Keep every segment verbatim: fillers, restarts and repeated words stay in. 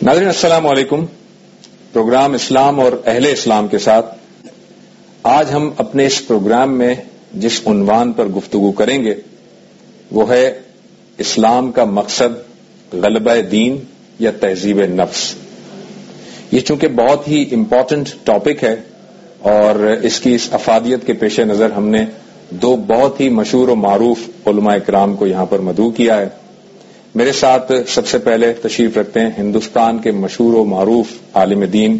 ناظرین السلام علیکم. پروگرام اسلام اور اہل اسلام کے ساتھ آج ہم اپنے اس پروگرام میں جس عنوان پر گفتگو کریں گے وہ ہے اسلام کا مقصد غلبہ دین یا تہذیب نفس. یہ چونکہ بہت ہی امپورٹنٹ ٹاپک ہے اور اس کی اس افادیت کے پیش نظر ہم نے دو بہت ہی مشہور و معروف علماء کرام کو یہاں پر مدعو کیا ہے. میرے ساتھ سب سے پہلے تشریف رکھتے ہیں ہندوستان کے مشہور و معروف عالم دین.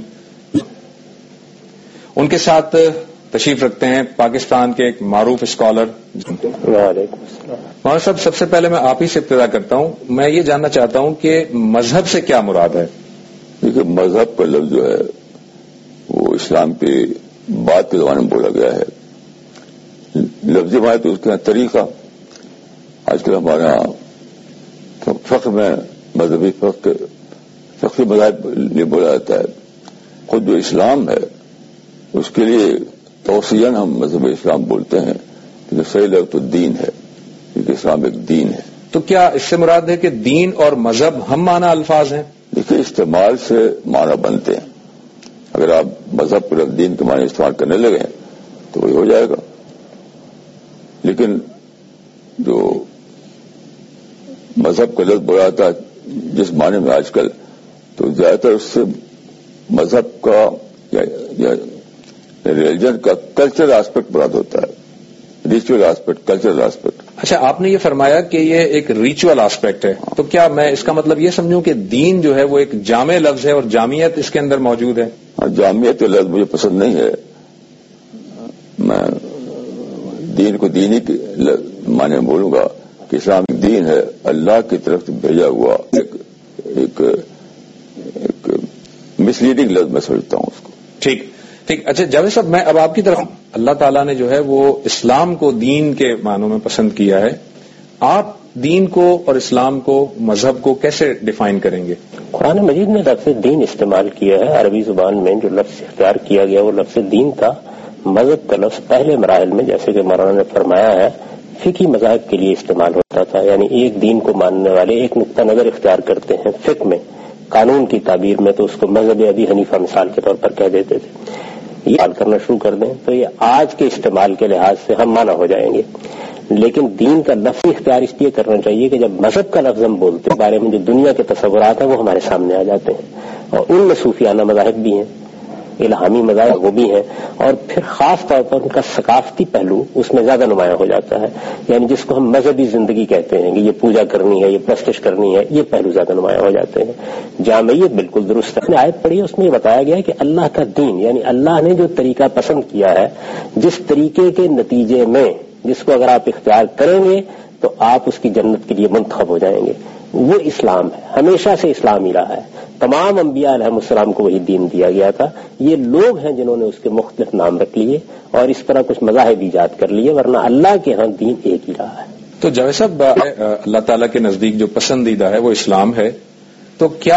ان کے ساتھ تشریف رکھتے ہیں پاکستان کے ایک معروف اسکالر. مولانا صاحب, سب سے پہلے میں آپ ہی سے ابتدا کرتا ہوں. میں یہ جاننا چاہتا ہوں کہ مذہب سے کیا مراد ہے؟ دیکھیے, مذہب کا لفظ جو ہے وہ اسلام کے بعد کے زمانے میں بولا گیا ہے. لفظی بات تو اس کا طریقہ آج کل ہمارے یہاں فقہ میں مذہبی فقہ فقہی مذاہب لیے بولا جاتا ہے. خود جو اسلام ہے اس کے لیے توسیعاً ہم مذہب اسلام بولتے ہیں, لیکن صحیح لفظ تو دین ہے, کیونکہ اسلام ایک دین ہے. تو کیا اس سے مراد ہے کہ دین اور مذہب ہم معنی الفاظ ہیں؟ دیکھیے, استعمال سے معنی بنتے ہیں. اگر آپ مذہب کو دین کے معنی استعمال کرنے لگے تو وہی ہو جائے گا. لیکن جو مذہب کا لفظ بولا جاتا ہے جس معنی میں آج کل, تو زیادہ تر اس سے مذہب کا یا, یا ریلیجن کا کلچرل آسپیکٹ مراد ہوتا ہے, ریچول آسپیکٹ, کلچرل آسپیکٹ. اچھا, آپ نے یہ فرمایا کہ یہ ایک ریچول آسپیکٹ ہے, تو کیا میں اس کا مطلب یہ سمجھوں کہ دین جو ہے وہ ایک جامع لفظ ہے اور جامعیت اس کے اندر موجود ہے؟ ہاں, جامعیت کا لفظ مجھے پسند نہیں ہے. میں دین کو دینی کے معنی میں بولوں گا کہ اسلام ایک دین ہے, اللہ کی طرف سے بھیجا ہوا ایک ایک, ایک مسلیڈنگ لفظ میں سمجھتا ہوں اس کو. ٹھیک ٹھیک اچھا جاوید صاحب, میں اب آپ کی طرف, اللہ تعالیٰ نے جو ہے وہ اسلام کو دین کے معنوں میں پسند کیا ہے. آپ دین کو اور اسلام کو, مذہب کو کیسے ڈیفائن کریں گے؟ قرآن مجید نے لفظ دین استعمال کیا ہے. عربی زبان میں جو لفظ اختیار کیا گیا وہ لفظ دین تھا. مذہب کا لفظ پہلے مراحل میں, جیسے کہ مولانا نے فرمایا ہے, فقہی مذاہب کے لیے استعمال ہوتا تھا. یعنی ایک دین کو ماننے والے ایک نقطہ نظر اختیار کرتے ہیں فقہ میں, قانون کی تعبیر میں تو اس کو مذہب ابی حنیفہ مثال کے طور پر کہہ دیتے تھے. یہ حال کرنا شروع کر دیں تو یہ آج کے استعمال کے لحاظ سے ہم مانا ہو جائیں گے. لیکن دین کا لفظ اختیار اس لیے کرنا چاہیے کہ جب مذہب کا لفظ ہم بولتے ہیں بارے میں جو دنیا کے تصورات ہیں وہ ہمارے سامنے آ جاتے ہیں, اور ان میں صوفیانہ مذاہب بھی ہیں, الہامی مذاہب وہ بھی ہیں, اور پھر خاص طور پر ان کا ثقافتی پہلو اس میں زیادہ نمایاں ہو جاتا ہے. یعنی جس کو ہم مذہبی زندگی کہتے ہیں کہ یہ پوجا کرنی ہے, یہ پرستش کرنی ہے, یہ پہلو زیادہ نمایاں ہو جاتے ہیں. جامعیت بالکل درست ہے. آیت پڑھی اس میں یہ بتایا گیا ہے کہ اللہ کا دین, یعنی اللہ نے جو طریقہ پسند کیا ہے, جس طریقے کے نتیجے میں جس کو اگر آپ اختیار کریں گے تو آپ اس کی جنت کے لیے منتخب ہو جائیں گے, وہ اسلام ہے. ہمیشہ سے اسلام ہی رہا ہے. تمام انبیاء علیہ السلام کو وہی دین دیا گیا تھا. یہ لوگ ہیں جنہوں نے اس کے مختلف نام رکھ لیے اور اس طرح کچھ مذاہب ایجاد کر لیے, ورنہ اللہ کے ہاں دین ایک ہی رہا ہے. تو جاوید صاحب, اللہ تعالیٰ کے نزدیک جو پسندیدہ ہے وہ اسلام ہے, تو کیا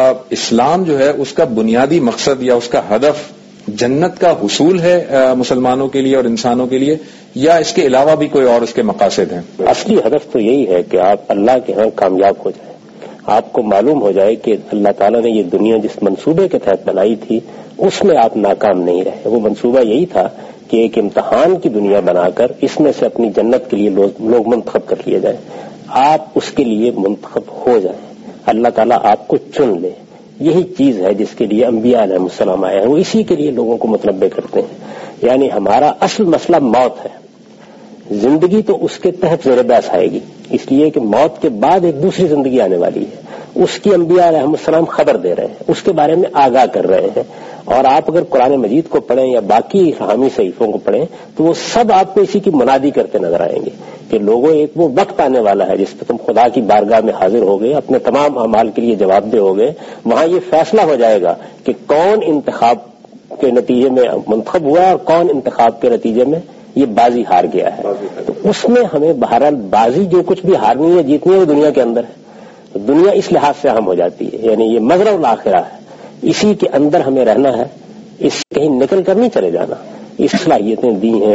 اسلام جو ہے اس کا بنیادی مقصد یا اس کا ہدف جنت کا حصول ہے مسلمانوں کے لیے اور انسانوں کے لیے, یا اس کے علاوہ بھی کوئی اور اس کے مقاصد ہیں؟ اصلی ہدف تو یہی ہے کہ آپ اللہ کے ہاں کامیاب ہو جائیں. آپ کو معلوم ہو جائے کہ اللہ تعالیٰ نے یہ دنیا جس منصوبے کے تحت بنائی تھی اس میں آپ ناکام نہیں رہے. وہ منصوبہ یہی تھا کہ ایک امتحان کی دنیا بنا کر اس میں سے اپنی جنت کے لیے لوگ منتخب کر لیے جائیں. آپ اس کے لیے منتخب ہو جائیں, اللہ تعالیٰ آپ کو چن لے. یہی چیز ہے جس کے لیے انبیاء علیہ السلام آئے ہیں, وہ اسی کے لیے لوگوں کو مطلب کرتے ہیں. یعنی ہمارا اصل مسئلہ موت ہے, زندگی تو اس کے تحت زیر بحث آئے گی, اس لیے کہ موت کے بعد ایک دوسری زندگی آنے والی ہے. اس کی انبیاء علیہ السلام خبر دے رہے ہیں, اس کے بارے میں آگاہ کر رہے ہیں. اور آپ اگر قرآن مجید کو پڑھیں یا باقی حامی صحیفوں کو پڑھیں تو وہ سب آپ کو اسی کی منادی کرتے نظر آئیں گے کہ لوگوں, ایک وہ وقت آنے والا ہے جس پہ تم خدا کی بارگاہ میں حاضر ہو گئے, اپنے تمام اعمال کے لیے جواب دہ ہو گئے. وہاں یہ فیصلہ ہو جائے گا کہ کون انتخاب کے نتیجے میں منتخب ہوا اور کون انتخاب کے نتیجے میں یہ بازی ہار گیا ہے. تو اس میں ہمیں بہرحال بازی جو کچھ بھی ہارنی ہے جیتنی ہے وہ دنیا کے اندر ہے. دنیا اس لحاظ سے اہم ہو جاتی ہے, یعنی یہ مزرع الاخرہ ہے, اسی کے اندر ہمیں رہنا ہے, اس سے کہیں نکل کر نہیں چلے جانا. اس صلاحیتیں دی ہیں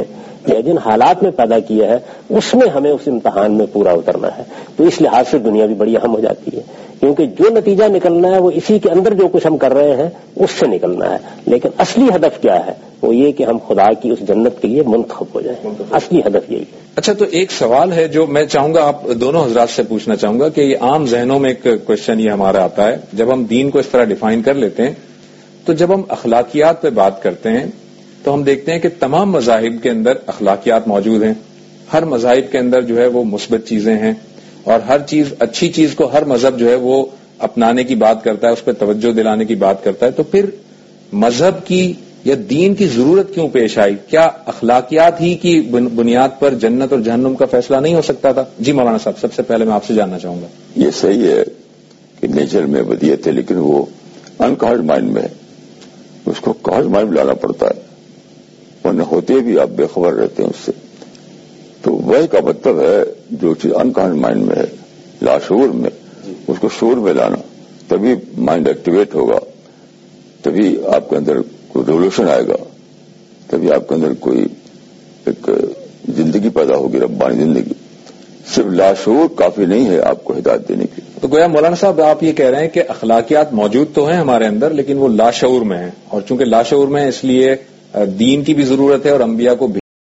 کیا ہے، جن حالات میں پیدا کیا ہے، اس میں ہمیں اس امتحان میں پورا اترنا ہے. تو اس لحاظ سے دنیا بھی بڑی اہم ہو جاتی ہے، کیونکہ جو نتیجہ نکلنا ہے وہ اسی کے اندر جو کچھ ہم کر رہے ہیں اس سے نکلنا ہے. لیکن اصلی ہدف کیا ہے؟ وہ یہ کہ ہم خدا کی اس جنت کے لیے منتخب ہو جائیں. اصلی ہدف یہی ہے. اچھا، تو ایک سوال ہے جو میں چاہوں گا آپ دونوں حضرات سے پوچھنا چاہوں گا کہ یہ عام ذہنوں میں ایک کوشچن یہ ہمارا آتا ہے جب ہم دین کو اس طرح ڈیفائن کر لیتے ہیں، تو جب ہم اخلاقیات پہ بات کرتے ہیں تو ہم دیکھتے ہیں کہ تمام مذاہب کے اندر اخلاقیات موجود ہیں. ہر مذاہب کے اندر جو ہے وہ مثبت چیزیں ہیں، اور ہر چیز اچھی چیز کو ہر مذہب جو ہے وہ اپنانے کی بات کرتا ہے، اس پہ توجہ دلانے کی بات کرتا ہے. تو پھر مذہب کی یا دین کی ضرورت کیوں پیش آئی؟ کیا اخلاقیات ہی کی بنیاد پر جنت اور جہنم کا فیصلہ نہیں ہو سکتا تھا؟ جی مولانا صاحب، سب سے پہلے میں آپ سے جاننا چاہوں گا. یہ صحیح ہے کہ نیچر میں ودیت ہے، لیکن وہ انکارڈ مائنڈ میں ہے، اس کو کارڈ مائنڈ میں لانا پڑتا ہے، ورنہ ہوتے بھی آپ بے خبر رہتے ہیں اس سے. تو وہی کا مطلب ہے جو چیز انکارڈ مائنڈ میں ہے، لاشعور میں، اس کو شعور میں لانا، تبھی مائنڈ ایکٹیویٹ ہوگا، تبھی آپ کے اندر کوئی ریولوشن آئے گا، تبھی آپ کے اندر کوئی ایک زندگی پیدا ہوگی، ربانی زندگی. صرف لاشعور کافی نہیں ہے آپ کو ہدایت دینے کی. تو گویا مولانا صاحب آپ یہ کہہ رہے ہیں کہ اخلاقیات موجود تو ہیں ہمارے اندر، لیکن وہ لاشعور میں ہیں، اور چونکہ لاشعور میں ہیں اس لیے دین کی بھی ضرورت ہے اور انبیاء کو بھی.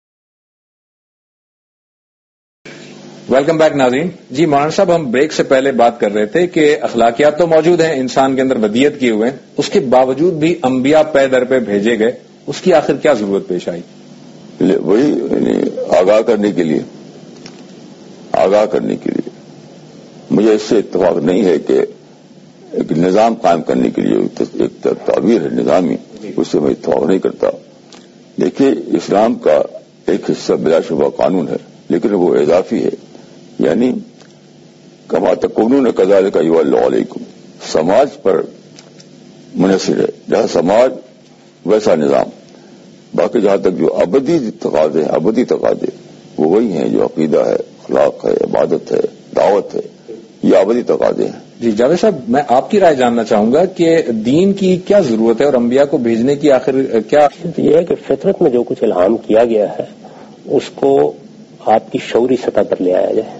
ویلکم بیک ناظرین. جی مولانا صاحب، ہم بریک سے پہلے بات کر رہے تھے کہ اخلاقیات تو موجود ہیں، انسان کے اندر ودیت کیے ہوئے ہیں، اس کے باوجود بھی انبیاء پے در پہ بھیجے گئے، اس کی آخر کیا ضرورت پیش آئی؟ وہی یعنی آگاہ کرنے کے لیے آگاہ کرنے کے لیے مجھے اس سے اتفاق نہیں ہے کہ ایک نظام قائم کرنے کے لیے ایک تعبیر ہے نظامی، اس سے میں اتفاق نہیں کرتا. دیکھیے، اسلام کا ایک حصہ بلا شبہ قانون ہے، لیکن وہ اضافی ہے، یعنی کما تکونون کذالک یولی علیکم، سماج پر منحصر ہے، جہاں سماج ویسا نظام. باقی جہاں تک جو ابدی تقاضے ہیں، ابدی تقاضے وہ وہی ہیں جو عقیدہ ہے، اخلاق ہے، عبادت ہے، دعوت ہے، یہ ابدی تقاضے ہیں. جی جاوید صاحب، میں آپ کی رائے جاننا چاہوں گا کہ دین کی کیا ضرورت ہے اور انبیاء کو بھیجنے کی آخر کیا؟ یہ ہے کہ فطرت میں جو کچھ الہام کیا گیا ہے اس کو آپ کی شعوری سطح پر لے آیا جائے،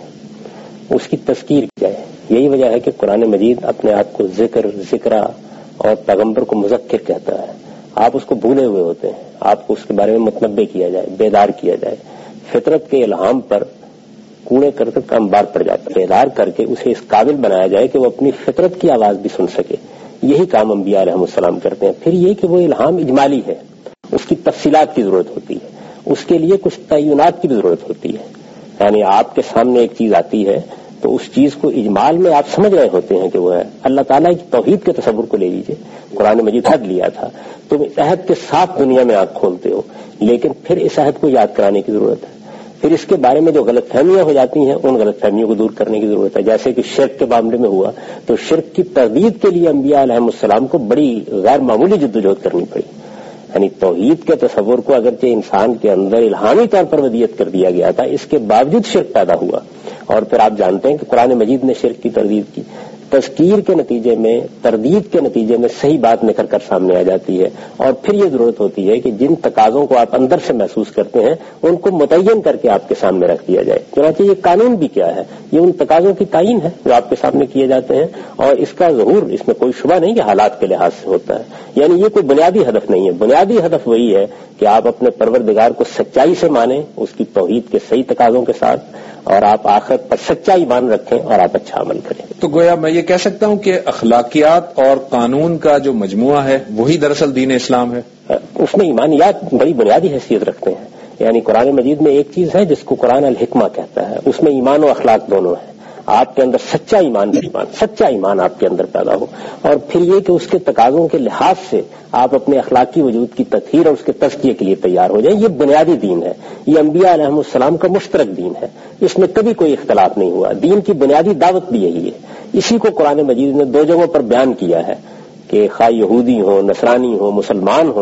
اس کی تذکیر کی جائے. یہی وجہ ہے کہ قرآن مجید اپنے آپ کو ذکر، ذکرہ اور پیغمبر کو مذکر کہتا ہے. آپ اس کو بھولے ہوئے ہوتے ہیں، آپ کو اس کے بارے میں متنبع کیا جائے، بیدار کیا جائے. فطرت کے الہام پر کوڑے کرکٹ کا انبار پڑ جاتا ہے، بیدار کر کے اسے اس قابل بنایا جائے کہ وہ اپنی فطرت کی آواز بھی سن سکے. یہی کام انبیاء علیہ السلام کرتے ہیں. پھر یہ کہ وہ الہام اجمالی ہے، اس کی تفصیلات کی ضرورت ہوتی ہے، اس کے لیے کچھ تعینات کی بھی ضرورت ہوتی ہے. یعنی آپ کے سامنے ایک چیز آتی ہے تو اس چیز کو اجمال میں آپ سمجھ رہے ہوتے ہیں کہ وہ ہے. اللہ تعالیٰ کی توحید کے تصور کو لے لیجئے، قرآن مجید عہد لیا تھا، تم اس عہد کے ساتھ دنیا میں آنکھ کھولتے ہو، لیکن پھر اس عہد کو یاد کرانے کی ضرورت ہے. پھر اس کے بارے میں جو غلط فہمیاں ہو جاتی ہیں ان غلط فہمیوں کو دور کرنے کی ضرورت ہے. جیسے کہ شرک کے معاملے میں ہوا تو شرک کی تردید کے لیے انبیاء علیہ السلام کو بڑی غیر معمولی جدوجہد کرنی پڑی. یعنی توحید کے تصور کو اگرچہ انسان کے اندر الہامی طور پر ودیت کر دیا گیا تھا، اس کے باوجود شرک پیدا ہوا. اور پھر آپ جانتے ہیں کہ قرآن مجید نے شرک کی تردید کی. تذکیر کے نتیجے میں، تردید کے نتیجے میں صحیح بات نکل کر سامنے آ جاتی ہے. اور پھر یہ ضرورت ہوتی ہے کہ جن تقاضوں کو آپ اندر سے محسوس کرتے ہیں ان کو متعین کر کے آپ کے سامنے رکھ دیا جائے. چنانچہ یہ قانون بھی کیا ہے، یہ ان تقاضوں کی تعین ہے جو آپ کے سامنے کیے جاتے ہیں، اور اس کا ظہور، اس میں کوئی شبہ نہیں کہ حالات کے لحاظ سے ہوتا ہے. یعنی یہ کوئی بنیادی ہدف نہیں ہے. بنیادی ہدف وہی ہے کہ آپ اپنے پروردگار کو سچائی سے مانیں، اس کی توحید کے صحیح تقاضوں کے ساتھ، اور آپ آخرت پر سچا ایمان رکھیں اور آپ اچھا عمل کریں. تو گویا میں یہ کہہ سکتا ہوں کہ اخلاقیات اور قانون کا جو مجموعہ ہے وہی دراصل دین اسلام ہے. اس میں ایمانیات بڑی بنیادی حیثیت رکھتے ہیں. یعنی قرآن مجید میں ایک چیز ہے جس کو قرآن الحکمہ کہتا ہے، اس میں ایمان و اخلاق دونوں ہیں. آپ کے اندر سچا ایمان ایمان سچا ایمان آپ کے اندر پیدا ہو، اور پھر یہ کہ اس کے تقاضوں کے لحاظ سے آپ اپنے اخلاقی وجود کی تطہیر اور اس کے تزکیے کے لیے تیار ہو جائیں. یہ بنیادی دین ہے، یہ انبیاء علیہ السلام کا مشترک دین ہے، اس میں کبھی کوئی اختلاف نہیں ہوا. دین کی بنیادی دعوت بھی یہی ہے. اسی کو قرآن مجید نے دو جگہوں پر بیان کیا ہے کہ خواہ یہودی ہوں، نصرانی ہوں، مسلمان ہوں،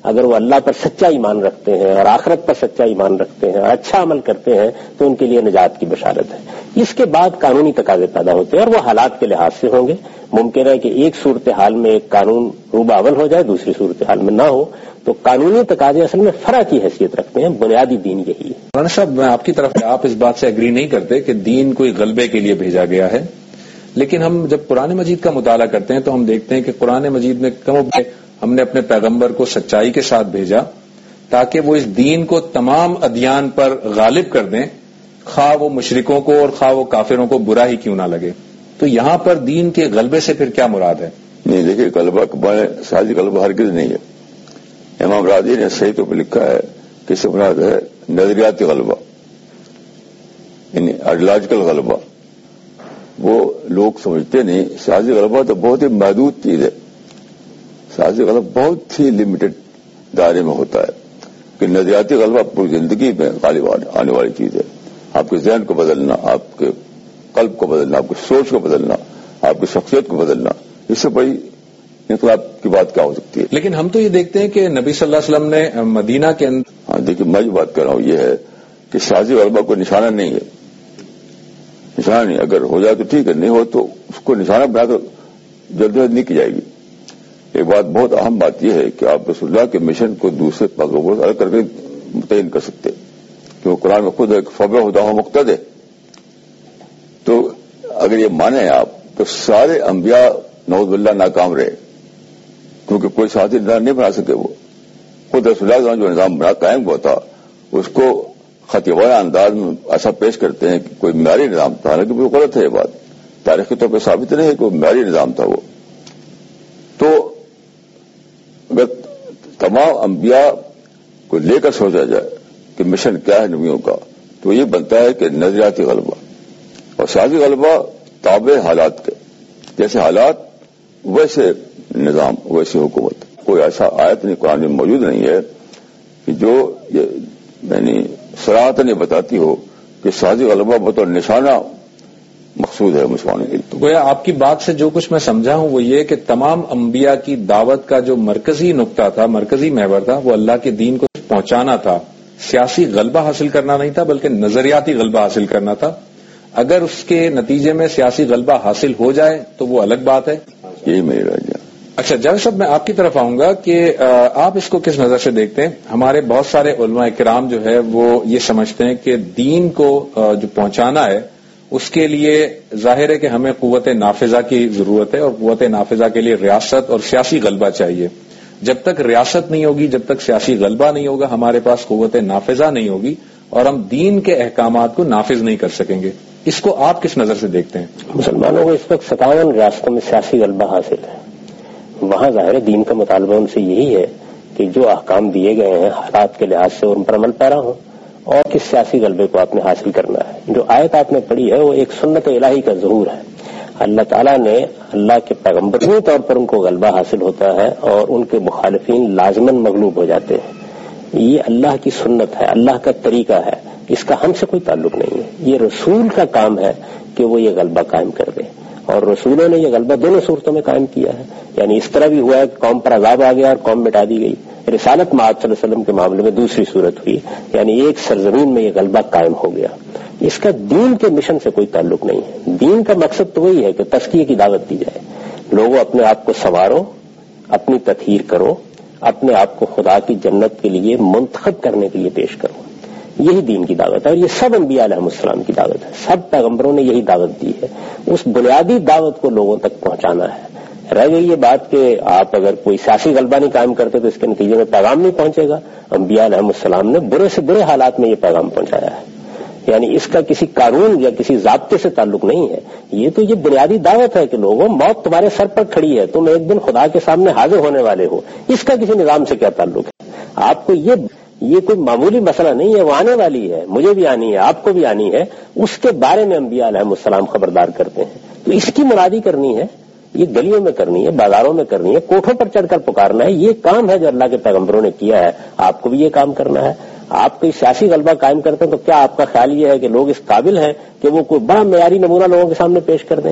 اگر وہ اللہ پر سچا ایمان رکھتے ہیں اور آخرت پر سچا ایمان رکھتے ہیں اور اچھا عمل کرتے ہیں تو ان کے لیے نجات کی بشارت ہے. اس کے بعد قانونی تقاضے پیدا ہوتے ہیں اور وہ حالات کے لحاظ سے ہوں گے. ممکن ہے کہ ایک صورتحال میں ایک قانون روبہ اول ہو جائے، دوسری صورتحال میں نہ ہو. تو قانونی تقاضے اصل میں فرع کی حیثیت رکھتے ہیں. بنیادی دین یہی ہے. مولانا صاحب، میں آپ کی طرف آپ اس بات سے ایگری نہیں کرتے کہ دین کوئی غلبے کے لیے بھیجا گیا ہے، لیکن ہم جب قرآن مجید کا مطالعہ کرتے ہیں تو ہم دیکھتے ہیں کہ قرآن مجید میں کم و بیش ہم نے اپنے پیغمبر کو سچائی کے ساتھ بھیجا تاکہ وہ اس دین کو تمام ادیان پر غالب کر دیں، خواہ وہ مشرکوں کو اور خواہ وہ کافروں کو برا ہی کیوں نہ لگے. تو یہاں پر دین کے غلبے سے پھر کیا مراد ہے؟ نہیں، دیکھیے غلبہ سازی غلبہ ہرگز نہیں ہے. امام راضی نے صحیح طور پہ لکھا ہے کہ اس سے مراد ہے نظریاتی غلبہ، یعنی آئیڈیالوجیکل غلبہ. وہ لوگ سمجھتے نہیں. سیاسی غلبہ تو بہت ہی محدود چیز ہے. سیاسی غلبہ بہت ہی لمیٹڈ دائرے میں ہوتا ہے کہ نظریاتی غلبہ پوری زندگی میں غالب آنے والی چیز ہے. آپ کے ذہن کو بدلنا، آپ کے قلب کو بدلنا، آپ کی سوچ کو بدلنا، آپ کی شخصیت کو بدلنا، اس سے بڑی انقلاب کی بات کیا ہو سکتی ہے؟ لیکن ہم تو یہ دیکھتے ہیں کہ نبی صلی اللہ علیہ وسلم نے مدینہ کے اندر. ہاں دیکھیے، میں جو بات کر رہا ہوں یہ ہے کہ سیاسی غلبہ کوئی نشانہ نہیں ہے. نشانہ نہیں، اگر ہو جائے تو ٹھیک ہے، نہیں ہو تو اس کو نشانہ بنا کر جلد از نہیں کی جائے گی. ایک بات بہت اہم بات یہ ہے کہ آپ رسول اللہ کے مشن کو دوسرے پیغمبروں سے الگ کر کے متعین کر سکتے، کیونکہ قرآن میں خود ایک فبہ ہدا مقتدی. تو اگر یہ مانیں آپ تو سارے انبیاء نعوذ باللہ ناکام رہے، کیونکہ کوئی ساتھی نظام نہیں بنا سکے. وہ خود رسول اللہ جو نظام بنا قائم ہوا تھا اس کو خطیبانہ انداز میں ایسا پیش کرتے ہیں کہ کوئی معیاری نظام تھا، حالانکہ وہ غلط ہے. یہ بات تاریخی طور پہ ثابت نہیں ہے کہ وہ معیاری نظام تھا. وہ تو اگر تمام انبیاء کو لے کر سوچا جائے کہ مشن کیا ہے نبیوں کا، تو یہ بنتا ہے کہ نظریاتی غلبہ اور سیاسی غلبہ تابع حالات کے. جیسے حالات ویسے نظام، ویسے حکومت. کوئی ایسا آیت نہیں قرآن میں موجود نہیں ہے کہ جو یہ یعنی صراحتاً یہ بتاتی ہو کہ سیاسی غلبہ بطور نشانہ مقصود ہے مسلمانوں کے لیے. تو گویا آپ کی بات سے جو کچھ میں سمجھا ہوں وہ یہ کہ تمام انبیاء کی دعوت کا جو مرکزی نقطہ تھا، مرکزی محور تھا، وہ اللہ کے دین کو پہنچانا تھا. سیاسی غلبہ حاصل کرنا نہیں تھا بلکہ نظریاتی غلبہ حاصل کرنا تھا. اگر اس کے نتیجے میں سیاسی غلبہ حاصل ہو جائے تو وہ الگ بات ہے. یہی میری رائے ہے. اچھا جج صاحب، میں آپ کی طرف آؤں گا کہ آپ اس کو کس نظر سے دیکھتے ہیں؟ ہمارے بہت سارے علماء کرام جو ہے وہ یہ سمجھتے ہیں کہ دین کو جو پہنچانا ہے اس کے لیے ظاہر ہے کہ ہمیں قوت نافذہ کی ضرورت ہے، اور قوت نافذہ کے لیے ریاست اور سیاسی غلبہ چاہیے. جب تک ریاست نہیں ہوگی، جب تک سیاسی غلبہ نہیں ہوگا، ہمارے پاس قوت نافذہ نہیں ہوگی اور ہم دین کے احکامات کو نافذ نہیں کر سکیں گے. اس کو آپ کس نظر سے دیکھتے ہیں؟ مسلمانوں کو اس وقت ستاون ریاستوں میں سیاسی غلبہ حاصل ہے. وہاں ظاہر دین کا مطالبہ ان سے یہی ہے کہ جو احکام دیے گئے ہیں حالات کے لحاظ سے ان پر عمل پیرا ہوں، اور کس سیاسی غلبے کو آپ نے حاصل کرنا ہے. جو آیت آپ نے پڑھی ہے وہ ایک سنت الہی کا ظہور ہے. اللہ تعالیٰ نے اللہ کے پیغمبری طور پر ان کو غلبہ حاصل ہوتا ہے اور ان کے مخالفین لازماً مغلوب ہو جاتے ہیں. یہ اللہ کی سنت ہے، اللہ کا طریقہ ہے، اس کا ہم سے کوئی تعلق نہیں ہے. یہ رسول کا کام ہے کہ وہ یہ غلبہ قائم کر دے، اور رسولوں نے یہ غلبہ دونوں صورتوں میں قائم کیا ہے. یعنی اس طرح بھی ہوا ہے کہ قوم پر عذاب آ گیا اور قوم مٹا دی گئی. رسالت معاد صلی اللہ علیہ وسلم کے معاملے میں دوسری صورت ہوئی، یعنی ایک سرزمین میں یہ غلبہ قائم ہو گیا. اس کا دین کے مشن سے کوئی تعلق نہیں ہے. دین کا مقصد تو وہی ہے کہ تزکیے کی دعوت دی جائے. لوگوں اپنے آپ کو سنوارو، اپنی تطہیر کرو، اپنے آپ کو خدا کی جنت کے لیے منتخب کرنے کے لیے پیش کرو. یہی دین کی دعوت ہے، اور یہ سب انبیاء علیہ السلام کی دعوت ہے. سب پیغمبروں نے یہی دعوت دی ہے. اس بنیادی دعوت کو لوگوں تک پہنچانا ہے. رہ گئی یہ بات کہ آپ اگر کوئی سیاسی غلبہ نہیں قائم کرتے تو اس کے نتیجے میں پیغام نہیں پہنچے گا. انبیاء علیہ السلام نے برے سے برے حالات میں یہ پیغام پہنچایا ہے. یعنی اس کا کسی قانون یا کسی ضابطے سے تعلق نہیں ہے. یہ تو یہ بنیادی دعوت ہے کہ لوگوں، موت تمہارے سر پر کھڑی ہے، تم ایک دن خدا کے سامنے حاضر ہونے والے ہو. اس کا کسی نظام سے کیا تعلق ہے؟ آپ کو یہ یہ کوئی معمولی مسئلہ نہیں ہے، وہ آنے والی ہے، مجھے بھی آنی ہے، آپ کو بھی آنی ہے. اس کے بارے میں انبیاء علیہ السلام خبردار کرتے ہیں. تو اس کی مرادی کرنی ہے، یہ گلیوں میں کرنی ہے، بازاروں میں کرنی ہے، کوٹھوں پر چڑھ کر پکارنا ہے. یہ کام ہے جو اللہ کے پیغمبروں نے کیا ہے. آپ کو بھی یہ کام کرنا ہے. آپ کوئی سیاسی غلبہ قائم کرتے ہیں تو کیا آپ کا خیال یہ ہے کہ لوگ اس قابل ہیں کہ وہ کوئی بڑا معیاری نمونہ لوگوں کے سامنے پیش کر دیں گے؟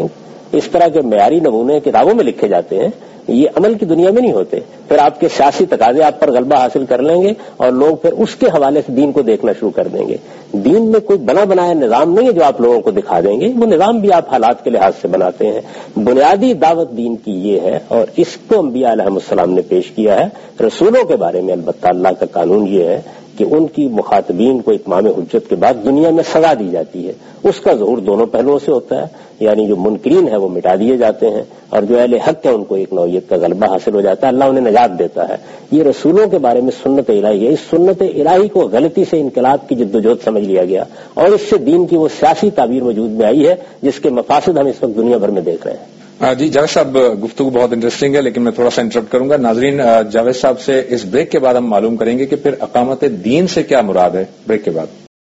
اس طرح کے معیاری نمونے کتابوں میں لکھے جاتے ہیں، یہ عمل کی دنیا میں نہیں ہوتے. پھر آپ کے سیاسی تقاضے آپ پر غلبہ حاصل کر لیں گے اور لوگ پھر اس کے حوالے سے دین کو دیکھنا شروع کر دیں گے. دین میں کوئی بنا بنایا نظام نہیں ہے جو آپ لوگوں کو دکھا دیں گے، وہ نظام بھی آپ حالات کے لحاظ سے بناتے ہیں. بنیادی دعوت دین کی یہ ہے، اور اس کو انبیاء علیہ السلام نے پیش کیا ہے. رسولوں کے بارے میں البتہ اللہ کا قانون یہ ہے کہ ان کی مخاطبین کو اتمام حجت کے بعد دنیا میں سزا دی جاتی ہے. اس کا ظہور دونوں پہلوؤں سے ہوتا ہے، یعنی جو منکرین ہیں وہ مٹا دیے جاتے ہیں، اور جو اہل حق ہے ان کو ایک نوعیت کا غلبہ حاصل ہو جاتا ہے، اللہ انہیں نجات دیتا ہے. یہ رسولوں کے بارے میں سنت الہی ہے. اس سنت الہی کو غلطی سے انقلاب کی جدوجہد سمجھ لیا گیا، اور اس سے دین کی وہ سیاسی تعبیر وجود میں آئی ہے جس کے مفاسد ہم اس وقت دنیا بھر میں دیکھ رہے ہیں. جی جاوید صاحب، گفتگو بہت انٹرسٹنگ ہے، لیکن میں تھوڑا سا انٹرپٹ کروں گا. ناظرین، جاوید صاحب سے اس بریک کے بعد ہم معلوم کریں گے کہ پھر اقامت دین سے کیا مراد ہے. بریک کے بعد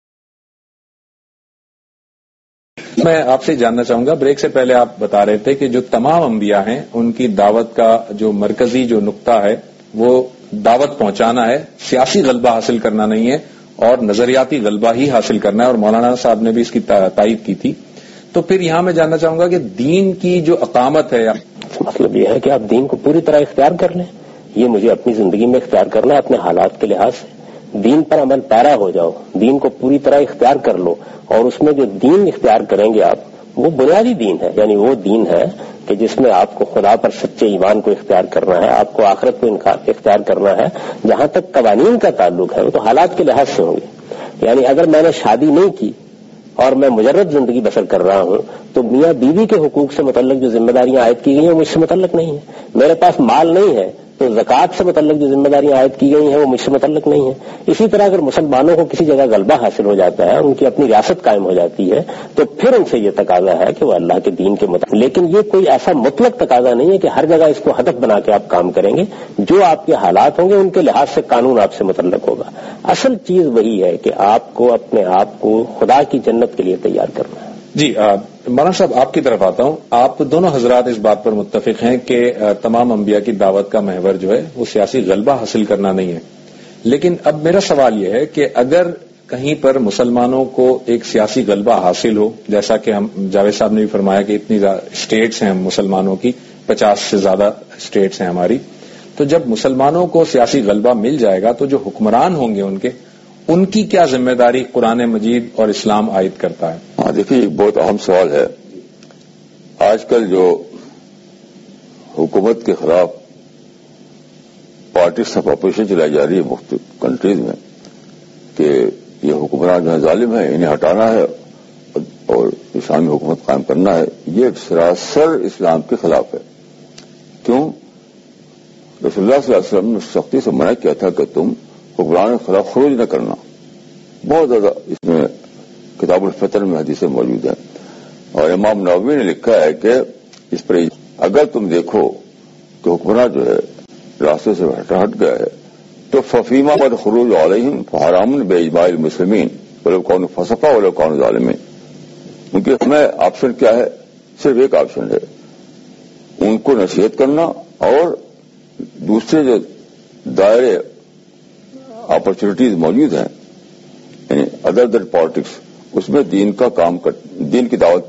میں آپ سے جاننا چاہوں گا، بریک سے پہلے آپ بتا رہے تھے کہ جو تمام انبیاء ہیں ان کی دعوت کا جو مرکزی جو نقطہ ہے وہ دعوت پہنچانا ہے، سیاسی غلبہ حاصل کرنا نہیں ہے اور نظریاتی غلبہ ہی حاصل کرنا ہے، اور مولانا صاحب نے بھی اس کی تائید کی تھی. تو پھر یہاں میں جاننا چاہوں گا کہ دین کی جو اقامت ہے، مطلب یہ ہے کہ آپ دین کو پوری طرح اختیار کر لیں. یہ مجھے اپنی زندگی میں اختیار کرنا ہے اپنے حالات کے لحاظ سے. دین پر عمل پیرا ہو جاؤ، دین کو پوری طرح اختیار کر لو، اور اس میں جو دین اختیار کریں گے آپ وہ بنیادی دین ہے. یعنی وہ دین ہے کہ جس میں آپ کو خدا پر سچے ایمان کو اختیار کرنا ہے، آپ کو آخرت کو اختیار کرنا ہے. جہاں تک قوانین کا تعلق ہے وہ تو حالات کے لحاظ سے ہوں گے. یعنی اگر میں نے شادی نہیں کی اور میں مجرد زندگی بسر کر رہا ہوں تو میاں بیوی کے حقوق سے متعلق جو ذمہ داریاں عائد کی گئی ہیں وہ مجھ سے متعلق نہیں ہیں. میرے پاس مال نہیں ہے تو زکوٰۃ سے متعلق جو ذمہ داریاں عائد کی گئی ہیں وہ مجھ سے متعلق نہیں ہیں. اسی طرح اگر مسلمانوں کو کسی جگہ غلبہ حاصل ہو جاتا ہے، ان کی اپنی ریاست قائم ہو جاتی ہے، تو پھر ان سے یہ تقاضا ہے کہ وہ اللہ کے دین کے مطابق. لیکن یہ کوئی ایسا مطلق تقاضا نہیں ہے کہ ہر جگہ اس کو ہدف بنا کے آپ کام کریں گے. جو آپ کے حالات ہوں گے ان کے لحاظ سے قانون آپ سے متعلق ہوگا. اصل چیز وہی ہے کہ آپ کو اپنے آپ کو خدا کی جنت کے لیے تیار کرنا ہے. جی مولانا صاحب، آپ کی طرف آتا ہوں. آپ دونوں حضرات اس بات پر متفق ہیں کہ تمام انبیاء کی دعوت کا محور جو ہے وہ سیاسی غلبہ حاصل کرنا نہیں ہے. لیکن اب میرا سوال یہ ہے کہ اگر کہیں پر مسلمانوں کو ایک سیاسی غلبہ حاصل ہو، جیسا کہ ہم جاوید صاحب نے بھی فرمایا کہ اتنی اسٹیٹس ہیں ہم مسلمانوں کی، پچاس سے زیادہ اسٹیٹس ہیں ہماری، تو جب مسلمانوں کو سیاسی غلبہ مل جائے گا تو جو حکمران ہوں گے ان کے ان کی کیا ذمہ داری قرآن مجید اور اسلام عائد کرتا ہے؟ ہاں دیکھیے، ایک بہت اہم سوال ہے. آج کل جو حکومت کے خلاف پارٹیز آف اپوزیشن چلائی جا رہی ہے مختلف کنٹریز میں کہ یہ حکمران جو ہے ظالم ہے، انہیں ہٹانا ہے اور اسلامی حکومت قائم کرنا ہے، یہ سراسر اسلام کے خلاف ہے. کیوں؟ رسول اللہ صلی اللہ علیہ وسلم نے سختی سے منع کیا تھا کہ تم حکمران کے خلاف خروج نہ کرنا. بہت زیادہ اس میں کتاب الفطر میں حدیثیں موجود ہیں، اور امام نووی نے لکھا ہے کہ اس پر اگر تم دیکھو کہ حکمران جو ہے راستے سے ہٹ گیا ہے تو ففیما پر خروج علیہم فحرام بے اجماع المسلمین ولو کون فسقہ ولو کون ظالمین. کیونکہ ہمیں آپشن کیا ہے؟ صرف ایک آپشن ہے، ان کو نصیحت کرنا اور دوسرے جو دائرے اپرچونیٹیز موجود ہیں یعنی ادر دین پالیٹکس، اس میں دین کا کام کر دین کی دعوت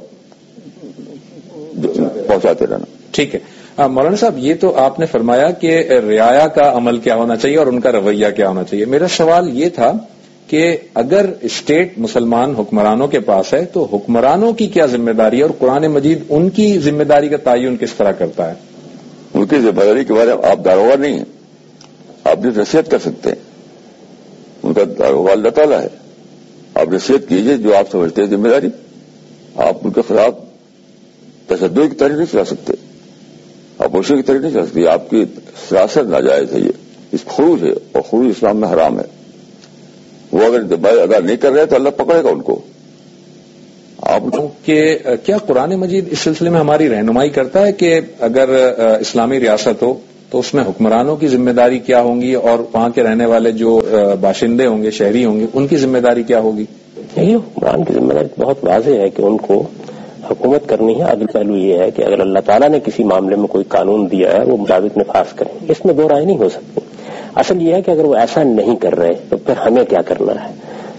پہنچاتے رہنا. ٹھیک ہے مولانا صاحب، یہ تو آپ نے فرمایا کہ رعایا کا عمل کیا ہونا چاہیے اور ان کا رویہ کیا ہونا چاہیے. میرا سوال یہ تھا کہ اگر اسٹیٹ مسلمان حکمرانوں کے پاس ہے تو حکمرانوں کی کیا ذمہ داری ہے اور قرآن مجید ان کی ذمہ داری کا تعین کس طرح کرتا ہے؟ ان کی ذمہ داری کے بارے میں آپ داروغہ نہیں ہیں، آپ نے نصیحت کر سکتے ہیں. ان کا داروغہ اللہ تعالیٰ ہے. آپ نصیحت کیجیے جو آپ سمجھتے ہیں ذمہ داری. آپ ان کے خلاف تشدد کی تحریک نہیں چلا سکتے، اپوزیشن کی تحریک نہیں چلا سکتے. آپ کی سیاست ناجائز ہے، یہ اس خروج ہے اور خروج اسلام میں حرام ہے. وہ اگر ذمہ ادا نہیں کر رہے تو اللہ پکڑے گا ان کو. آپ کہ کیا قرآن مجید اس سلسلے میں ہماری رہنمائی کرتا ہے کہ اگر اسلامی ریاست ہو تو اس میں حکمرانوں کی ذمہ داری کیا ہوں گی اور وہاں کے رہنے والے جو باشندے ہوں گے، شہری ہوں گے، ان کی ذمہ داری کیا ہوگی؟ نہیں، حکمران کی ذمہ داری بہت واضح ہے کہ ان کو حکومت کرنی ہے. عدل پہلو یہ ہے کہ اگر اللہ تعالیٰ نے کسی معاملے میں کوئی قانون دیا ہے وہ مطابق نفاذ کریں، اس میں دو رائے نہیں ہو سکتی. اصل یہ ہے کہ اگر وہ ایسا نہیں کر رہے تو پھر ہمیں کیا کرنا ہے.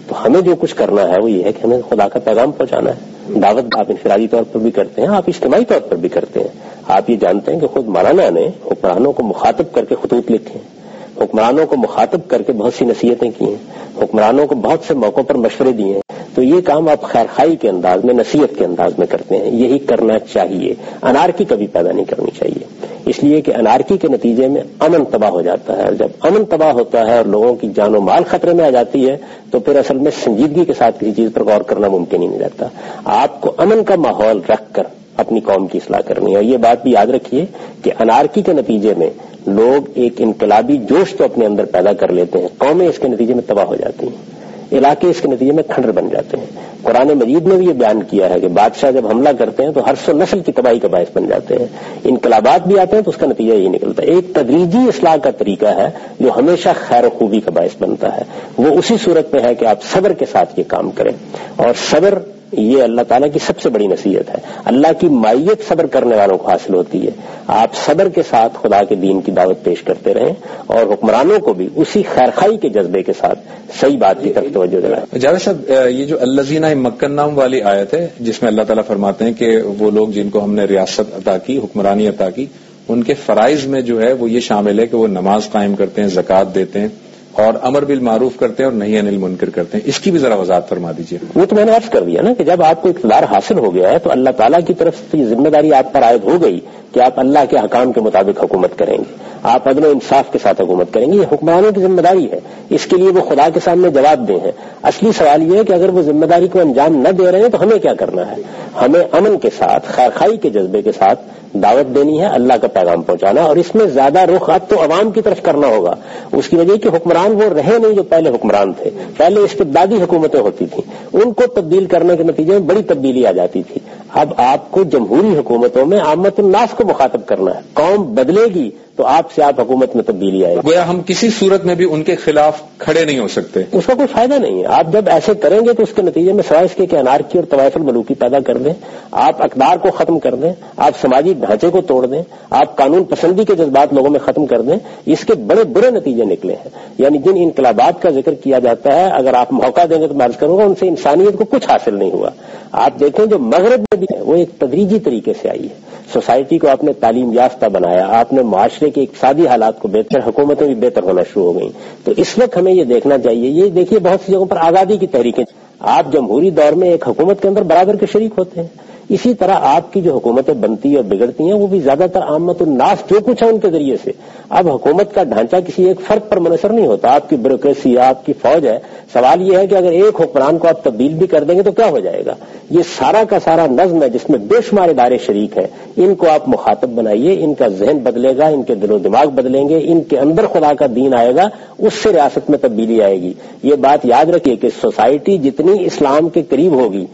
تو ہمیں جو کچھ کرنا ہے وہ یہ ہے کہ ہمیں خدا کا پیغام پہنچانا ہے. دعوت آپ انفرادی طور پر بھی کرتے ہیں, آپ اجتماعی طور پر بھی کرتے ہیں. آپ یہ جانتے ہیں کہ خود مولانا نے حکمرانوں کو مخاطب کر کے خطوط لکھے ہیں, حکمرانوں کو مخاطب کر کے بہت سی نصیحتیں کی ہیں, حکمرانوں کو بہت سے موقعوں پر مشورے دیے ہیں. تو یہ کام آپ خیر خائی کے انداز میں, نصیحت کے انداز میں کرتے ہیں. یہی کرنا چاہیے. انارکی کبھی پیدا نہیں کرنی چاہیے, اس لیے کہ انارکی کے نتیجے میں امن تباہ ہو جاتا ہے, اور جب امن تباہ ہوتا ہے اور لوگوں کی جان و مال خطرے میں آ جاتی ہے تو پھر اصل میں سنجیدگی کے ساتھ کسی چیز پر غور کرنا ممکن ہی نہیں رہتا. آپ کو امن کا ماحول رکھ کر اپنی قوم کی اصلاح کرنی ہے. اور یہ بات بھی یاد رکھیے کہ انارکی کے نتیجے میں لوگ ایک انقلابی جوش تو اپنے اندر پیدا کر لیتے ہیں, قومیں اس کے نتیجے میں تباہ ہو جاتی ہیں, علاقے اس کے نتیجے میں کھنڈر بن جاتے ہیں. قرآن مجید نے بھی یہ بیان کیا ہے کہ بادشاہ جب حملہ کرتے ہیں تو ہر سو نسل کی تباہی کا باعث بن جاتے ہیں. انقلابات بھی آتے ہیں تو اس کا نتیجہ یہی نکلتا ہے. ایک تدریجی اصلاح کا طریقہ ہے جو ہمیشہ خیر و خوبی کا باعث بنتا ہے. وہ اسی صورت میں ہے کہ آپ صبر کے ساتھ یہ کام کریں, اور صبر یہ اللہ تعالیٰ کی سب سے بڑی نصیحت ہے. اللہ کی مائیت صبر کرنے والوں کو حاصل ہوتی ہے. آپ صبر کے ساتھ خدا کے دین کی دعوت پیش کرتے رہیں, اور حکمرانوں کو بھی اسی خیرخائی کے جذبے کے ساتھ صحیح بات کی طرف توجہ دلائیں. جاوید صاحب, یہ جو الذین مکناہم والی آیت ہے جس میں اللہ تعالیٰ فرماتے ہیں کہ وہ لوگ جن کو ہم نے ریاست عطا کی, حکمرانی عطا کی, ان کے فرائض میں جو ہے وہ یہ شامل ہے کہ وہ نماز قائم کرتے ہیں, زکوٰۃ دیتے ہیں, اور امر بالمعروف کرتے ہیں اور نہی عن المنکر کرتے ہیں. اس کی بھی ذرا وضاحت فرما دیجیے. وہ تو میں نے عرض کر دیا نا کہ جب آپ کو اقتدار حاصل ہو گیا ہے تو اللہ تعالیٰ کی طرف سے یہ ذمہ داری آپ پر عائد ہو گئی کہ آپ اللہ کے حکام کے مطابق حکومت کریں گے, آپ عدل و انصاف کے ساتھ حکومت کریں گے. یہ حکمرانوں کی ذمہ داری ہے, اس کے لیے وہ خدا کے سامنے جواب دیں ہیں. اصلی سوال یہ ہے کہ اگر وہ ذمہ داری کو انجام نہ دے رہے ہیں تو ہمیں کیا کرنا ہے. ہمیں امن کے ساتھ, خیرخائی کے جذبے کے ساتھ دعوت دینی ہے, اللہ کا پیغام پہنچانا, اور اس میں زیادہ رخ اب تو عوام کی طرف کرنا ہوگا. اس کی وجہ کہ حکمران وہ رہے نہیں جو پہلے حکمران تھے. پہلے استبدادی حکومتیں ہوتی تھیں, ان کو تبدیل کرنے کے نتیجے میں بڑی تبدیلی آ جاتی تھی. اب آپ کو جمہوری حکومتوں میں عامت الناس کو مخاطب کرنا ہے. قوم بدلے گی تو آپ سے آپ حکومت میں تبدیلی آئے گی. گویا ہم کسی صورت میں بھی ان کے خلاف کھڑے نہیں ہو سکتے. اس کا کوئی فائدہ نہیں ہے. آپ جب ایسے کریں گے تو اس کے نتیجے میں سوائے اس کے کہ انارکی اور طوائف الملوکی پیدا کر دیں, آپ اقدار کو ختم کر دیں, آپ سماجی ڈھانچے کو توڑ دیں, آپ قانون پسندی کے جذبات لوگوں میں ختم کر دیں. اس کے بڑے برے نتیجے نکلے ہیں. یعنی جن انقلابات کا ذکر کیا جاتا ہے, اگر آپ موقع دیں گے تو میں عرض کروں گا ان سے انسانیت کو کچھ حاصل نہیں ہوا. آپ دیکھیں جو مغرب میں بھی ہے وہ ایک تدریجی طریقے سے آئی ہے. سوسائٹی کو آپ نے تعلیم یافتہ بنایا, آپ نے معاشرے کے اقتصادی حالات کو بہتر, حکومتیں بھی بہتر ہونا شروع ہو گئیں. تو اس وقت ہمیں یہ دیکھنا چاہیے, یہ دیکھیے بہت سی جگہوں پر آزادی کی تحریکیں, آپ جمہوری دور میں ایک حکومت کے اندر برابر کے شریک ہوتے ہیں. اسی طرح آپ کی جو حکومتیں بنتی اور بگڑتی ہیں وہ بھی زیادہ تر عامت الناس جو کچھ ہے ان کے ذریعے سے. اب حکومت کا ڈھانچہ کسی ایک فرد پر منحصر نہیں ہوتا. آپ کی بیوروکریسی, آپ کی فوج ہے. سوال یہ ہے کہ اگر ایک حکمران کو آپ تبدیل بھی کر دیں گے تو کیا ہو جائے گا. یہ سارا کا سارا نظم ہے جس میں بے شمار ادارے شریک ہیں. ان کو آپ مخاطب بنائیے, ان کا ذہن بدلے گا, ان کے دل و دماغ بدلیں گے, ان کے اندر خدا کا دین آئے گا, اس سے ریاست میں تبدیلی آئے گی. یہ بات یاد رکھیے کہ سوسائٹی جتنی اسلام کے قریب ہوگی,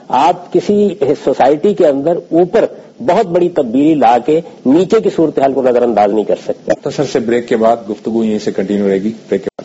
آپ کسی سوسائٹی کے اندر اوپر بہت بڑی تبدیلی لا کے نیچے کی صورتحال کو نظر انداز نہیں کر سکتے. مختصر سے بریک کے بعد گفتگو یہیں سے کنٹینیو رہے گی. بریک کے بعد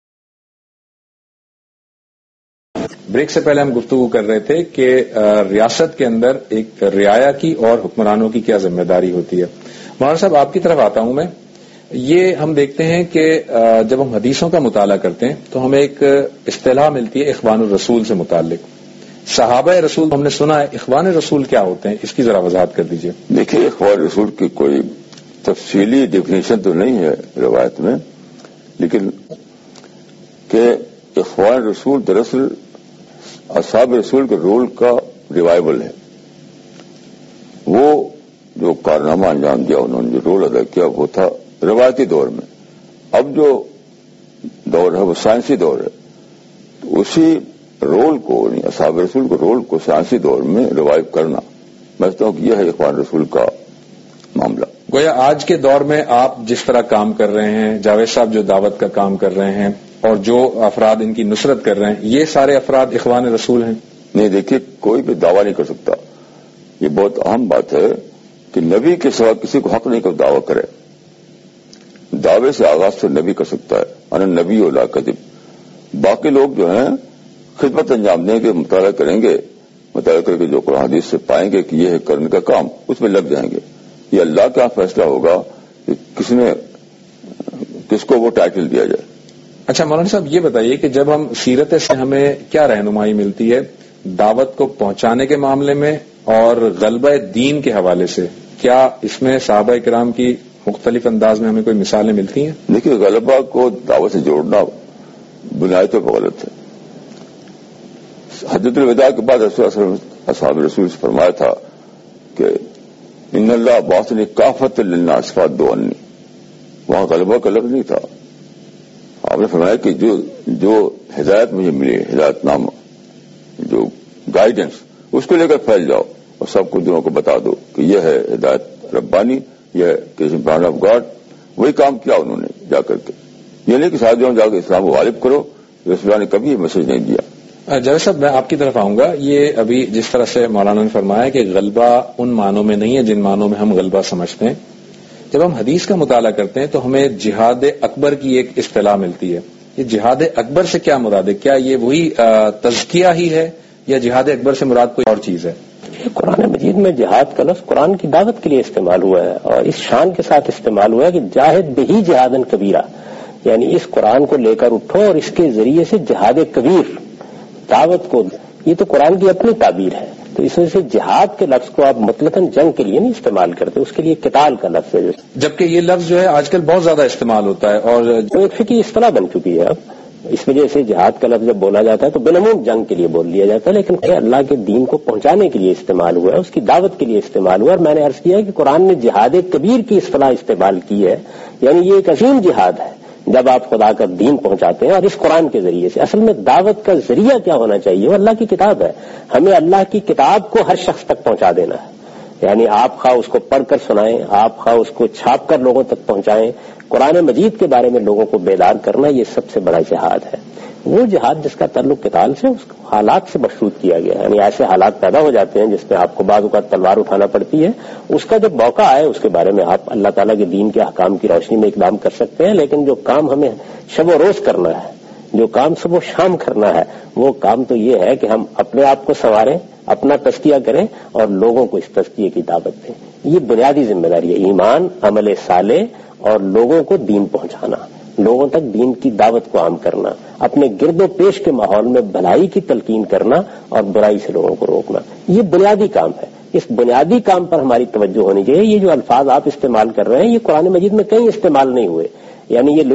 بریک سے پہلے ہم گفتگو کر رہے تھے کہ ریاست کے اندر ایک رعایا کی اور حکمرانوں کی کیا ذمہ داری ہوتی ہے. مولانا صاحب آپ کی طرف آتا ہوں میں. یہ ہم دیکھتے ہیں کہ جب ہم حدیثوں کا مطالعہ کرتے ہیں تو ہمیں ایک اصطلاح ملتی ہے اخوان الرسول سے متعلق. صحابہ رسول ہم نے سنا ہے, اخوان رسول کیا ہوتے ہیں, اس کی ذرا وضاحت کر دیجیے. دیکھیے, اخوان رسول کی کوئی تفصیلی ڈیفینیشن تو نہیں ہے روایت میں, لیکن کہ اخوان رسول دراصل اصحاب رسول کے رول کا ریوائول ہے. وہ جو کارنامہ انجام دیا, انہوں نے جو رول ادا کیا وہ تھا روایتی دور میں. اب جو دور ہے وہ سائنسی دور ہے, تو اسی رول کو, اصحاب رسول کے رول کو سائنسی دور میں ریوائو کرنا, میں سمجھتا ہوں کہ یہ ہے اخوان رسول کا معاملہ. گویا آج کے دور میں آپ جس طرح کام کر رہے ہیں, جاوید صاحب جو دعوت کا کام کر رہے ہیں اور جو افراد ان کی نصرت کر رہے ہیں, یہ سارے افراد اخوان رسول ہیں. نہیں, دیکھیے, کوئی بھی دعویٰ نہیں کر سکتا. یہ بہت اہم بات ہے کہ نبی کے سوا کسی کو حق نہیں کہ دعویٰ کرے. دعوے سے آغاز تو نبی کر سکتا ہے, انا نبی ولا کذب. باقی لوگ جو ہیں خدمت انجام دیں گے, مطالعہ کریں گے, مطالعہ کر کے جو قرآن حدیث سے پائیں گے کہ یہ ہے کرنے کا کام, اس میں لگ جائیں گے. یہ اللہ کا فیصلہ ہوگا کہ کس نے کس کو وہ ٹائٹل دیا جائے. اچھا مولانا صاحب یہ بتائیے کہ جب ہم سیرت سے ہمیں کیا رہنمائی ملتی ہے دعوت کو پہنچانے کے معاملے میں اور غلبہ دین کے حوالے سے، کیا اس میں صحابہ کرام کی مختلف انداز میں ہمیں کوئی مثالیں ملتی ہیں؟ دیکھیے، غلبہ کو دعوت سے جوڑنا بنیادی طور پر غلط ہے. حجۃ الوداع کے بعد رسول اللہ صلی اللہ علیہ وسلم اصحاب رسول سے فرمایا تھا کہ ان اللہ بعثنی کافۃ للناس فادعونی. وہاں غلبہ کا لفظ نہیں تھا. آپ نے فرمایا کہ جو جو ہدایت مجھے ملی، ہدایت نامہ، جو گائیڈنس، اس کو لے کر پھیل جاؤ اور سب کو دونوں کو بتا دو کہ یہ ہے ہدایت ربانی، یہ ہے کہ پلان آف گاڈ. وہی کام کیا انہوں نے جا کر کے. یہ نہیں کہ سارے جاؤ جا کے اسلام کو غالب کرو. رسول اللہ نے کبھی یہ میسج نہیں دیا. جاوید صاحب میں آپ کی طرف آؤں گا. یہ ابھی جس طرح سے مولانا نے فرمایا کہ غلبہ ان معنوں میں نہیں ہے جن معنوں میں ہم غلبہ سمجھتے ہیں. جب ہم حدیث کا مطالعہ کرتے ہیں تو ہمیں جہاد اکبر کی ایک اصطلاح ملتی ہے. یہ جہاد اکبر سے کیا مراد ہے؟ کیا یہ وہی تزکیہ ہی ہے یا جہاد اکبر سے مراد کوئی اور چیز ہے؟ قرآن مجید میں جہاد کا لفظ قرآن کی دعوت کے لیے استعمال ہوا ہے اور اس شان کے ساتھ استعمال ہوا ہے کہ جاہد بہی جہادن کبیرہ، یعنی اس قرآن کو لے کر اٹھو اور اس کے ذریعے سے جہاد کبیر دعوت کو. یہ تو قرآن کی اپنی تعبیر ہے. تو اس وجہ سے جہاد کے لفظ کو آپ مطلقاً جنگ کے لیے نہیں استعمال کرتے، اس کے لیے قتال کا لفظ ہے. جبکہ یہ لفظ جو ہے آج کل بہت زیادہ استعمال ہوتا ہے اور جو ایک فقہی اصطلاح بن چکی ہے اب. اس وجہ سے جہاد کا لفظ جب بولا جاتا ہے تو بالعموم جنگ کے لیے بول لیا جاتا ہے، لیکن اللہ کے دین کو پہنچانے کے لیے استعمال ہوا ہے، اس کی دعوت کے لیے استعمال ہوا ہے. اور میں نے عرض کیا کہ قرآن نے جہاد کبیر کی اصطلاح استعمال کی ہے، یعنی یہ ایک عظیم جہاد ہے جب آپ خدا کا دین پہنچاتے ہیں. اور اس قرآن کے ذریعے سے اصل میں دعوت کا ذریعہ کیا ہونا چاہیے؟ وہ اللہ کی کتاب ہے. ہمیں اللہ کی کتاب کو ہر شخص تک پہنچا دینا ہے. یعنی آپ خواہ اس کو پڑھ کر سنائیں، آپ خواہ اس کو چھاپ کر لوگوں تک پہنچائیں. قرآن مجید کے بارے میں لوگوں کو بیدار کرنا یہ سب سے بڑا جہاد ہے. وہ جہاد جس کا تعلق قتال سے، اس کو حالات سے مشروط کیا گیا ہے. یعنی ایسے حالات پیدا ہو جاتے ہیں جس میں آپ کو بعض اوقات تلوار اٹھانا پڑتی ہے. اس کا جب موقع آئے اس کے بارے میں آپ اللہ تعالیٰ کے دین کے احکام کی روشنی میں اقدام کر سکتے ہیں. لیکن جو کام ہمیں شب و روز کرنا ہے، جو کام صبح و شام کرنا ہے، وہ کام تو یہ ہے کہ ہم اپنے آپ کو سنواریں، اپنا تزکیہ کریں اور لوگوں کو اس تزکیے کی دعوت دیں. یہ بنیادی ذمہ داری ہے. ایمان، عمل صالح اور لوگوں کو دین پہنچانا، لوگوں تک دین کی دعوت کو عام کرنا، اپنے گرد و پیش کے ماحول میں بھلائی کی تلقین کرنا اور برائی سے لوگوں کو روکنا. یہ بنیادی کام ہے. اس بنیادی کام پر ہماری توجہ ہونی چاہیے. یہ جو الفاظ آپ استعمال کر رہے ہیں یہ قرآن مجید میں کہیں استعمال نہیں ہوئے. یعنی یہ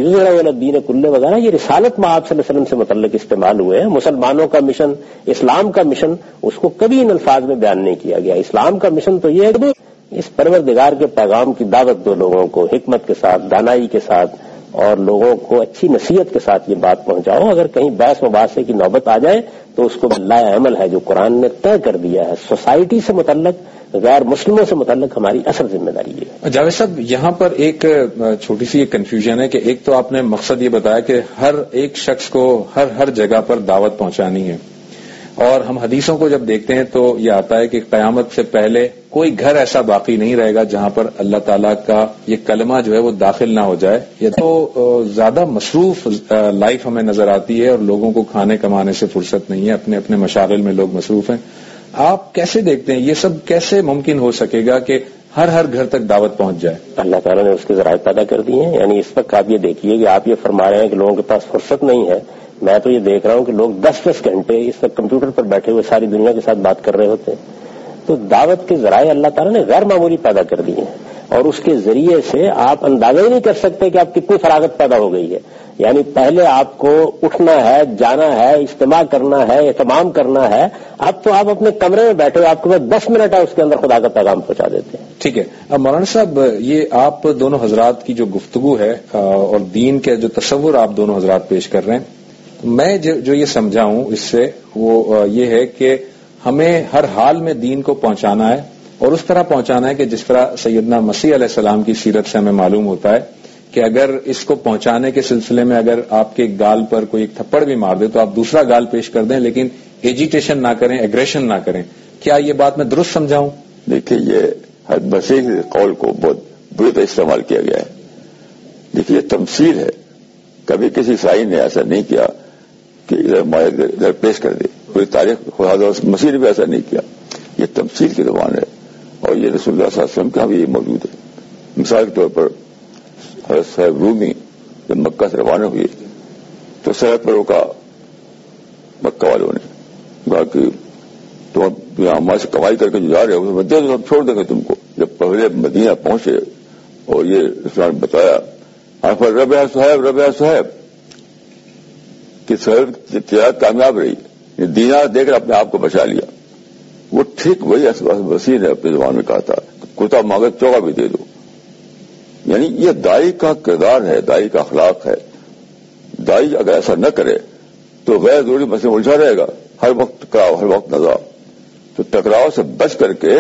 دین کلے وغیرہ یہ رسالت میں آپ صلی اللہ علیہ وسلم سے متعلق استعمال ہوئے ہیں. مسلمانوں کا مشن، اسلام کا مشن، اس کو کبھی ان الفاظ میں بیان نہیں کیا گیا. اسلام کا مشن تو یہ ہے کہ اس پروردگار کے پیغام کی دعوت دو لوگوں کو، حکمت کے ساتھ، دانائی کے ساتھ، اور لوگوں کو اچھی نصیحت کے ساتھ یہ بات پہنچاؤ. اگر کہیں بحث مباحثے کی نوبت آ جائے تو اس کو اللہ عمل ہے جو قرآن نے طے کر دیا ہے. سوسائٹی سے متعلق، غیر مسلموں سے متعلق ہماری اصل ذمہ داری ہے. جاوید صاحب یہاں پر ایک چھوٹی سی کنفیوژن ہے کہ ایک تو آپ نے مقصد یہ بتایا کہ ہر ایک شخص کو ہر ہر جگہ پر دعوت پہنچانی ہے، اور ہم حدیثوں کو جب دیکھتے ہیں تو یہ آتا ہے کہ قیامت سے پہلے کوئی گھر ایسا باقی نہیں رہے گا جہاں پر اللہ تعالیٰ کا یہ کلمہ جو ہے وہ داخل نہ ہو جائے. یہ تو زیادہ مصروف لائف ہمیں نظر آتی ہے اور لوگوں کو کھانے کمانے سے فرصت نہیں ہے، اپنے اپنے مشاغل میں لوگ مصروف ہیں. آپ کیسے دیکھتے ہیں یہ سب کیسے ممکن ہو سکے گا کہ ہر ہر گھر تک دعوت پہنچ جائے؟ اللہ تعالیٰ نے اس کے ذرائع پیدا کر دیے ہیں. یعنی اس وقت آپ یہ دیکھیے کہ آپ یہ فرما رہے ہیں کہ لوگوں کے پاس فرصت نہیں ہے. میں تو یہ دیکھ رہا ہوں کہ لوگ دس دس گھنٹے اس وقت کمپیوٹر پر بیٹھے ہوئے ساری دنیا کے ساتھ بات کر رہے ہوتے ہیں. تو دعوت کے ذرائع اللہ تعالیٰ نے غیر معمولی پیدا کر دیے ہیں اور اس کے ذریعے سے آپ اندازہ ہی نہیں کر سکتے کہ آپ کتنی فراغت پیدا ہو گئی ہے. یعنی پہلے آپ کو اٹھنا ہے، جانا ہے، اجتماع کرنا ہے، اہتمام کرنا ہے. اب تو آپ اپنے کمرے میں بیٹھے، آپ کے پاس دس منٹ ہے، اس کے اندر خدا کا پیغام پہنچا دیتے ہیں. ٹھیک ہے. اب مولانا صاحب یہ آپ دونوں حضرات کی جو گفتگو ہے اور دین کے جو تصور آپ دونوں حضرات پیش کر رہے ہیں، میں جو یہ سمجھا ہوں اس سے وہ یہ ہے کہ ہمیں ہر حال میں دین کو پہنچانا ہے اور اس طرح پہنچانا ہے کہ جس طرح سیدنا مسیح علیہ السلام کی سیرت سے ہمیں معلوم ہوتا ہے کہ اگر اس کو پہنچانے کے سلسلے میں اگر آپ کے گال پر کوئی ایک تھپڑ بھی مار دے تو آپ دوسرا گال پیش کر دیں، لیکن ایجیٹیشن نہ کریں، ایگریشن نہ کریں. کیا یہ بات میں درست سمجھاؤں؟ دیکھیے یہ حضرت مسیح کے قول کو بہت بری طرح استعمال کیا گیا ہے. دیکھیے یہ تمثیل ہے. کبھی کسی عیسائی نے ایسا نہیں کیا کہ ادھر ادھر پیش کر دے. کوئی تاریخ حضرت مسیح نے بھی ایسا نہیں کیا. یہ تمثیل کی زبان ہے اور یہ رسول اللہ صلی اللہ علیہ وسلم کا بھی یہ موجود ہے. مثال کے طور پر حضرت صاحب رومی جب مکہ سے روانہ ہوئے تو سرحد پر روکا مکہ والوں نے، کہا کہ تم ہمارے سے کمائی کر کے جو جا رہے ہو دے دو، ہم چھوڑ دیں گے تم کو. جب پہلے مدینہ پہنچے اور یہ اسلام نے بتایا ہاں پر رب ہے صہیب رب ہے صہیب کہ صہیب تجارت کامیاب رہی، دینار دے کر اپنے آپ کو بچا لیا. وہ ٹھیک وہی وسیع نے اپنے زبان میں کہا تھا کتا مانگے چوکا بھی دے دو. یعنی یہ دائی کا کردار ہے، دائی کا اخلاق ہے. دائی اگر ایسا نہ کرے تو غیر ضروری مسئلے میں الجھا رہے گا، ہر وقت ٹکراؤ ہر وقت نظر. تو ٹکراؤ سے بچ کر کے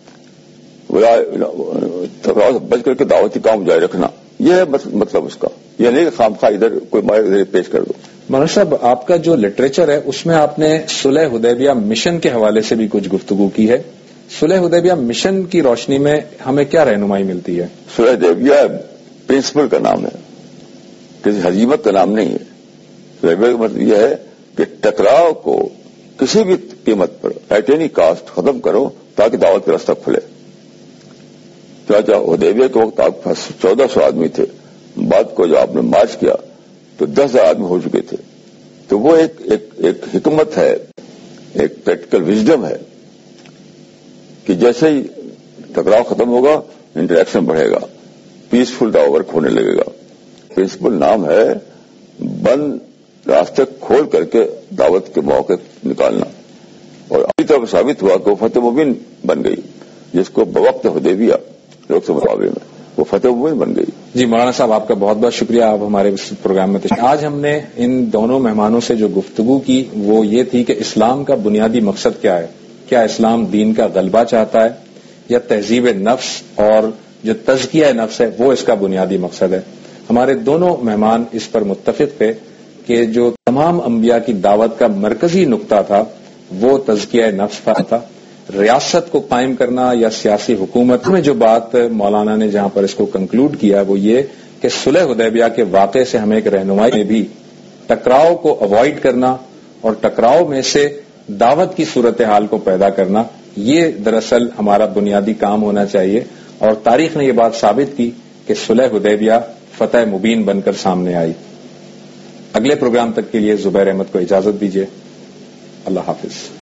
ٹکراؤ سے بچ کر کے دعوتی کام جاری رکھنا، یہ ہے مطلب اس کا. یہ نہیں کہ خام خواہ ادھر کوئی مارے پیش کر دو. مولانا صاحب آپ کا جو لٹریچر ہے اس میں آپ نے صلح حدیبیہ مشن کے حوالے سے بھی کچھ گفتگو کی ہے. صلح حدیبیہ مشن کی روشنی میں ہمیں کیا رہنمائی ملتی ہے؟ صلح حدیبیہ پرنسپل کا نام ہے، کسی حزیمت کا نام نہیں ہے. صلح حدیبیہ کا مطلب یہ ہے کہ ٹکراؤ کو کسی بھی قیمت پر ایٹ اینی کاسٹ ختم کرو تاکہ دعوت کا راستہ کھلے. چاچا حدیبیہ کے وقت آپ پاس چودہ سو آدمی تھے، بعد کو جو آپ نے مارچ کیا تو دس ہزار آدمی ہو چکے تھے. تو وہ ایک ایک ایک حکمت ہے، ایک پریکٹیکل وزڈم ہے کہ جیسے ہی ٹکراؤ ختم ہوگا انٹریکشن بڑھے گا، پیسفل ورک ہونے لگے گا. پرنسپل نام ہے بند راستے کھول کر کے دعوت کے موقع نکالنا. اور ابھی طرف ثابت ہوا کہ وہ فتح مبین بن گئی، جس کو بوقت حدیبیہ لوگ سے مقابلے میں وہ فتح مبین بن گئی. جی مولانا صاحب آپ کا بہت بہت شکریہ، آپ ہمارے اس پروگرام میں تشریف. آج ہم نے ان دونوں مہمانوں سے جو گفتگو کی وہ یہ تھی کہ اسلام کا بنیادی مقصد کیا ہے. کیا اسلام دین کا غلبہ چاہتا ہے یا تہذیب نفس اور جو تزکیہ نفس ہے وہ اس کا بنیادی مقصد ہے؟ ہمارے دونوں مہمان اس پر متفق تھے کہ جو تمام انبیاء کی دعوت کا مرکزی نقطہ تھا وہ تزکیہ نفس پر تھا. ریاست کو قائم کرنا یا سیاسی حکومت میں جو بات مولانا نے جہاں پر اس کو کنکلوڈ کیا وہ یہ کہ صلح حدیبیہ کے واقعے سے ہمیں ایک رہنمائی میں بھی ٹکراؤ کو اوائڈ کرنا اور ٹکراؤ میں سے دعوت کی صورتحال کو پیدا کرنا، یہ دراصل ہمارا بنیادی کام ہونا چاہیے. اور تاریخ نے یہ بات ثابت کی کہ صلح حدیبیہ فتح مبین بن کر سامنے آئی. اگلے پروگرام تک کے لیے زبیر احمد کو اجازت دیجیے. اللہ حافظ.